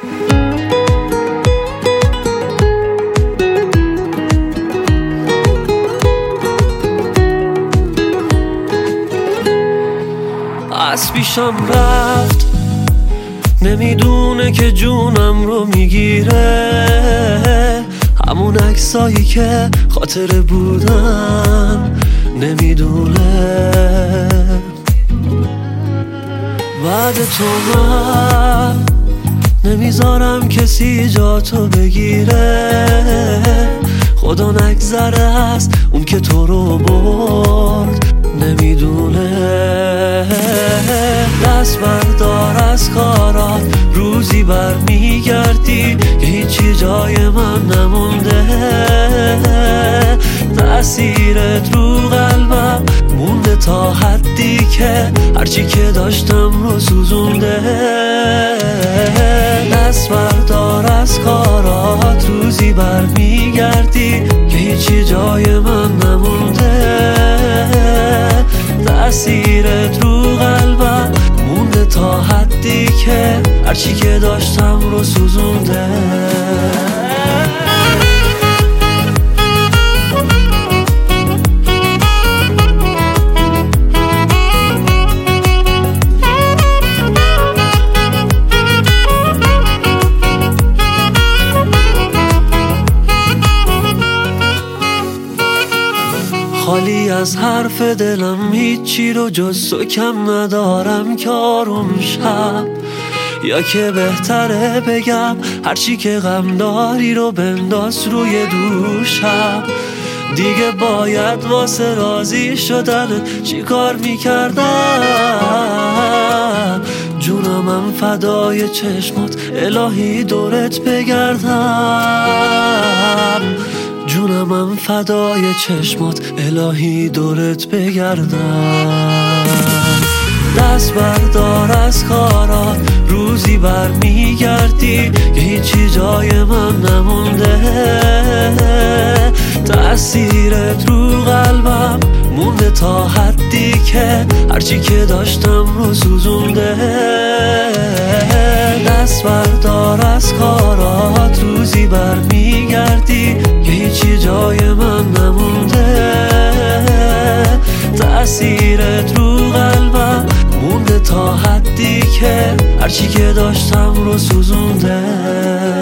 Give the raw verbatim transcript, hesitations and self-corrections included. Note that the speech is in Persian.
از پیشم رفت، نمیدونه که جونم رو میگیره، همون عکسایی که خاطره بودن نمیدونه. بعد تو من نمیذارم کسی جاتو بگیره، خدا نگذره از اون که تو رو برد نمیدونه. دست بردار از کارات، روزی بر میگردی که هیچی جای من نمونده. تأثیرت رو قلبم مونده تا حدی که هرچی که داشتم رو سوزونده. دست بردار از کارات، روزی بر میگردی که هیچی جای من نمونده. تأثیرت رو قلبم مونده تا حدی که هرچی که داشتم رو سوزونده. خالی از حرف دلم هیچی رو جز تو کم ندارم که آروم شب، یا که بهتره بگم هرچی که غم داری رو بنداز روی دوشم. دیگه باید واسه راضی شدن چی کار میکردم؟ جونمم فدای چشمات، الهی دورت بگردم. جونمم فدای چشمات، الهی دورت بگردم. دست بردار از کارات، روزی بر میگردی که هیچی جای من نمونده. تأثیرت رو قلبم مونده تا حدی که هرچی که داشتم رو سوزونده. دست بردار از کارات، روزی بر میگردی که هیچی جای من نمونده. تأثیرت رو قلبم مونده تا حدی که هرچی که داشتم رو سوزونده.